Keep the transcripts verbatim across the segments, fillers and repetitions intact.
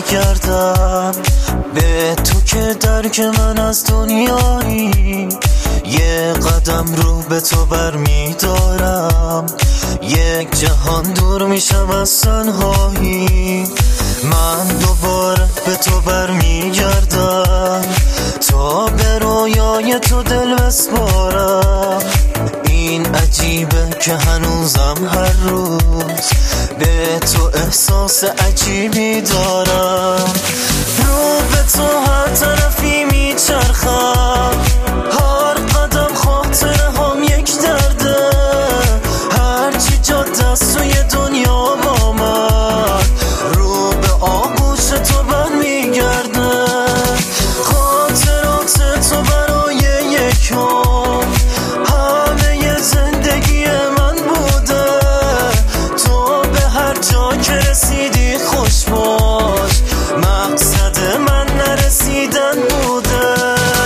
برمیگردم به تو که درک من از دنیایی، یه قدم رو به تو برمیدارم، یک جهان دور میشم از تنهایی. من دوباره به تو برمیگردم تا به رویای تو دل بسپارم. این عجیبه که هنوزم هر روز به تو احساس عجیبی دارم. رو به تو هر طرفی میچرخم، هر قدم خاطره هم یک درده، هرچی جاده است توی دنیا با من رو به آغوش تو برمیگرده. خاطرات تو برای یکم همه زندگی من بوده، تو به هر جا که رسیدی خوش باش، مقصد من نرسیدن بوده.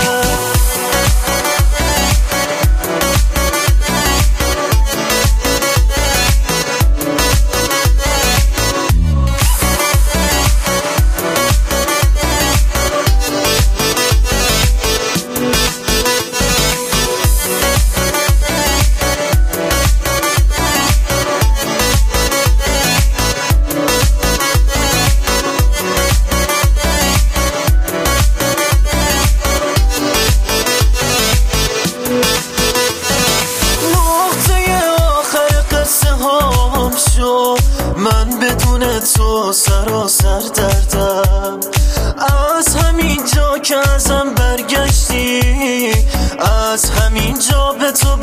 من بدون تو سراسر دردم، از همین جا که ازم برگشتی، از همین جا به تو